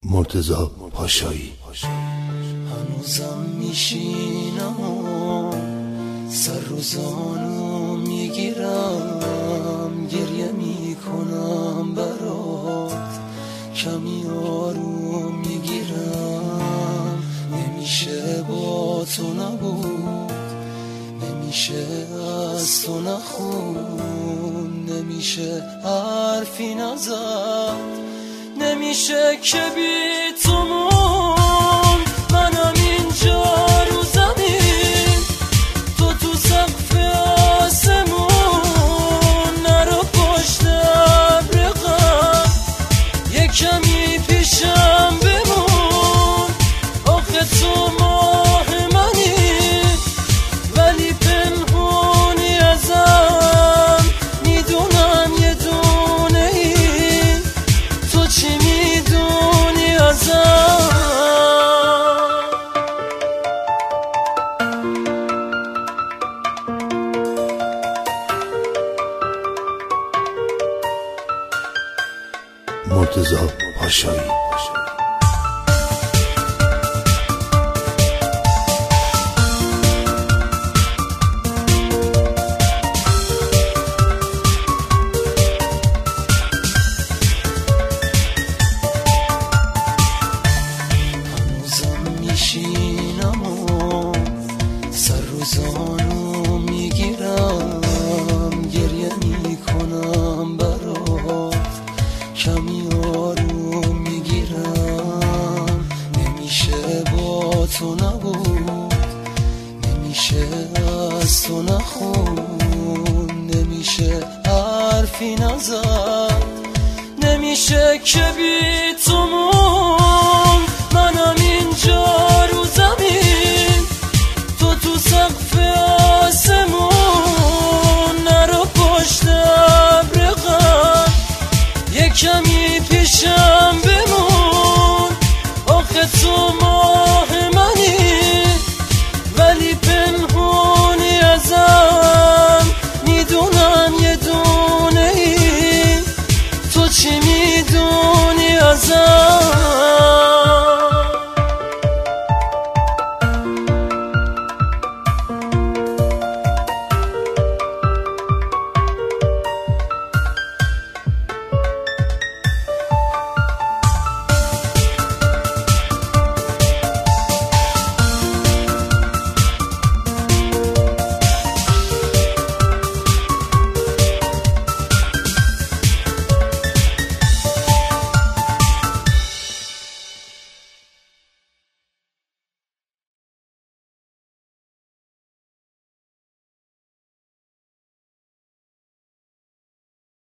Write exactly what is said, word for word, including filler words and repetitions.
مرتضی پاشایی. هنوزم میشینم و سر رو زانو میگیرم، گریه میکنم برات، کمی آروم میگیرم. نمیشه با تو نبود، نمیشه از تو نخون، نمیشه حرفی نزد، نمیشه که بی تو مون. منم اینجا رو زمین، تو تو سقف آسمون، نرو پشت ابر غم، یه کمی پیشم بمون. آخه تو ماه منی ولی پنهونی ازم، میدونم یه دونه ای، تو چی میدونی ازم؟ مرتضی پاشایی. میشینم و سر رو زانو میگیرم، گریه میکنم برات، کمی آروم میگیرم. نمیشه با تو نبود، نمیشه از تو نخون، نمیشه حرفی نزد، نمیشه که بی تو